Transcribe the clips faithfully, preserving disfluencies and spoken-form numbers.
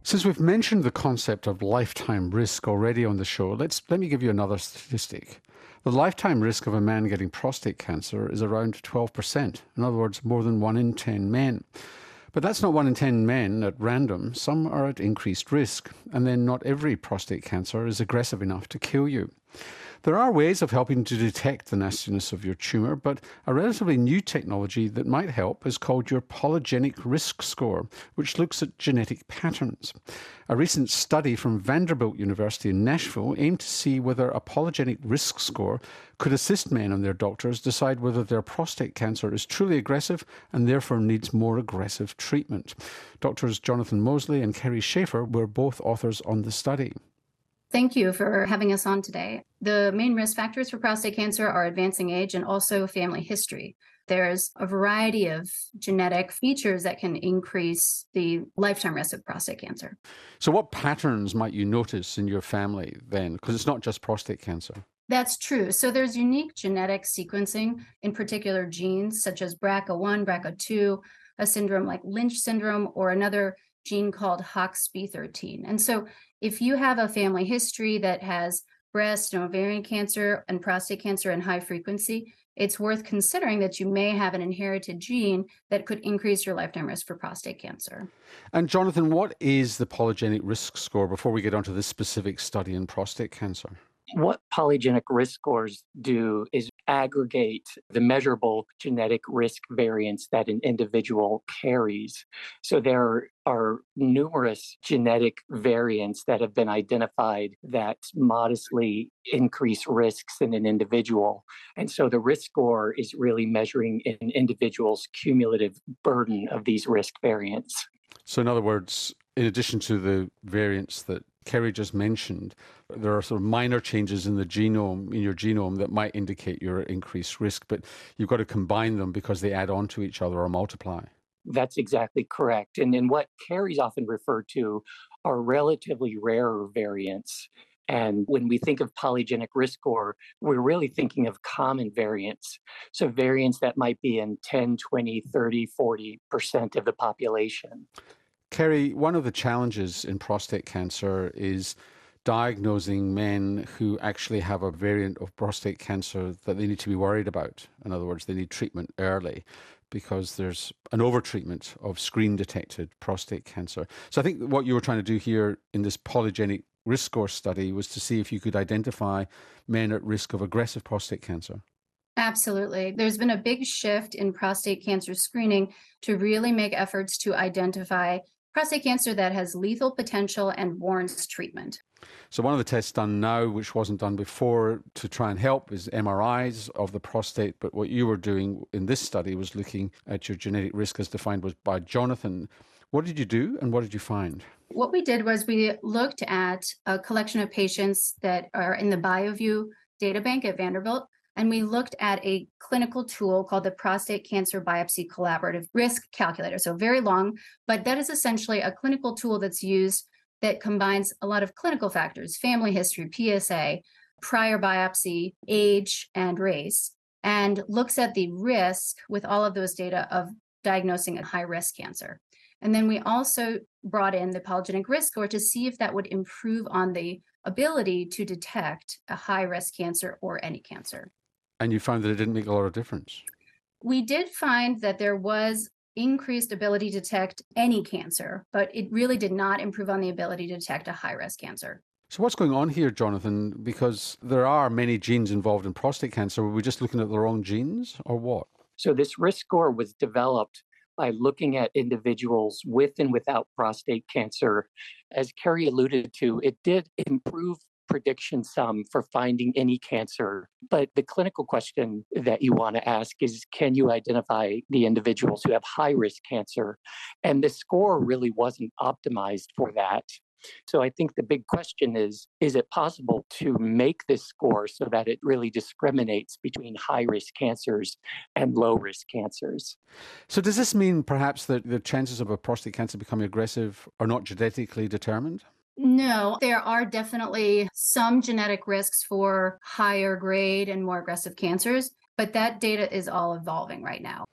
Since we've mentioned the concept of lifetime risk already on the show, let's let me give you another statistic. The lifetime risk of a man getting prostate cancer is around twelve percent. In other words, more than one in ten men. But that's not one in ten men at random. Some are at increased risk, and then not every prostate cancer is aggressive enough to kill you. There are ways of helping to detect the nastiness of your tumour, but a relatively new technology that might help is called your polygenic risk score, which looks at genetic patterns. A recent study from Vanderbilt University in Nashville aimed to see whether a polygenic risk score could assist men and their doctors decide whether their prostate cancer is truly aggressive and therefore needs more aggressive treatment. Doctors Jonathan Mosley and Kerry Schaefer were both authors on the study. Thank you for having us on today. The main risk factors for prostate cancer are advancing age and also family history. There's a variety of genetic features that can increase the lifetime risk of prostate cancer. So what patterns might you notice in your family then? Because it's not just prostate cancer. That's true. So there's unique genetic sequencing in particular genes such as B R C A one, B R C A two, a syndrome like Lynch syndrome, or another gene called H O X B thirteen. And so if you have a family history that has breast and ovarian cancer and prostate cancer in high frequency, it's worth considering that you may have an inherited gene that could increase your lifetime risk for prostate cancer. And Jonathan, what is the polygenic risk score before we get onto this specific study in prostate cancer? What polygenic risk scores do is aggregate the measurable genetic risk variance that an individual carries. So there are numerous genetic variants that have been identified that modestly increase risks in an individual. And so the risk score is really measuring an individual's cumulative burden of these risk variants. So in other words, in addition to the variants that Kerry just mentioned, there are sort of minor changes in the genome, in your genome, that might indicate your increased risk, but you've got to combine them because they add on to each other or multiply. That's exactly correct. And then what Kerry's often referred to are relatively rarer variants. And when we think of polygenic risk score, we're really thinking of common variants. So variants that might be in ten, twenty, thirty, forty percent of the population. Kerry, one of the challenges in prostate cancer is diagnosing men who actually have a variant of prostate cancer that they need to be worried about. In other words, they need treatment early because there's an overtreatment of screen-detected prostate cancer. So I think what you were trying to do here in this polygenic risk score study was to see if you could identify men at risk of aggressive prostate cancer. Absolutely. There's been a big shift in prostate cancer screening to really make efforts to identify prostate cancer that has lethal potential and warrants treatment. So one of the tests done now, which wasn't done before to try and help, is M R Is of the prostate. But what you were doing in this study was looking at your genetic risk as defined was by Jonathan. What did you do and what did you find? What we did was we looked at a collection of patients that are in the BioView databank at Vanderbilt. And we looked at a clinical tool called the Prostate Cancer Biopsy Collaborative Risk Calculator. So very long, but that is essentially a clinical tool that's used that combines a lot of clinical factors, family history, P S A, prior biopsy, age, and race, and looks at the risk with all of those data of diagnosing a high-risk cancer. And then we also brought in the polygenic risk score to see if that would improve on the ability to detect a high-risk cancer or any cancer. And you found that it didn't make a lot of difference? We did find that there was increased ability to detect any cancer, but it really did not improve on the ability to detect a high-risk cancer. So what's going on here, Jonathan? Because there are many genes involved in prostate cancer. Were we just looking at the wrong genes or what? So this risk score was developed by looking at individuals with and without prostate cancer. As Kerry alluded to, it did improve prediction some for finding any cancer. But the clinical question that you want to ask is, can you identify the individuals who have high-risk cancer? And the score really wasn't optimized for that. So I think the big question is, is it possible to make this score so that it really discriminates between high-risk cancers and low-risk cancers? So does this mean perhaps that the chances of a prostate cancer becoming aggressive are not genetically determined? No, there are definitely some genetic risks for higher grade and more aggressive cancers, but that data is all evolving right now.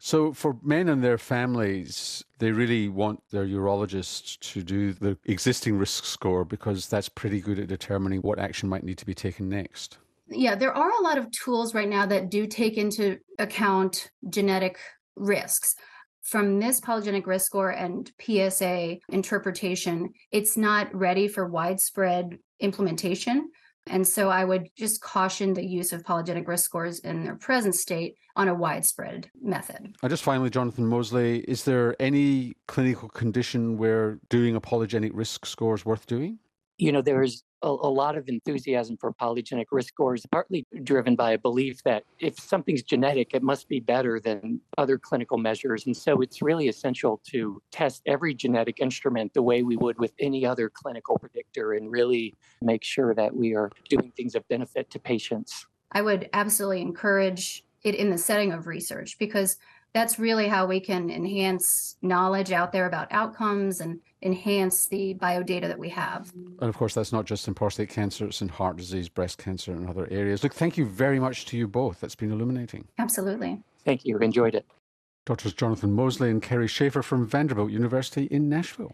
So for men and their families, they really want their urologist to do the existing risk score because that's pretty good at determining what action might need to be taken next. Yeah, there are a lot of tools right now that do take into account genetic risks. From this polygenic risk score and P S A interpretation, it's not ready for widespread implementation. And so I would just caution the use of polygenic risk scores in their present state on a widespread method. And just finally, Jonathan Mosley, is there any clinical condition where doing a polygenic risk score is worth doing? You know, there's a, a lot of enthusiasm for polygenic risk scores, partly driven by a belief that if something's genetic, it must be better than other clinical measures. And so it's really essential to test every genetic instrument the way we would with any other clinical predictor and really make sure that we are doing things of benefit to patients. I would absolutely encourage it in the setting of research, because that's really how we can enhance knowledge out there about outcomes and enhance the biodata that we have. And of course, that's not just in prostate cancer, it's in heart disease, breast cancer, and other areas. Look, thank you very much to you both. That's been illuminating. Absolutely. Thank you. Enjoyed it. Doctors Jonathan Mosley and Kerry Schaefer from Vanderbilt University in Nashville.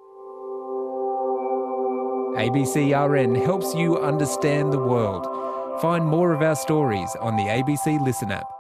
A B C R N helps you understand the world. Find more of our stories on the A B C Listen app.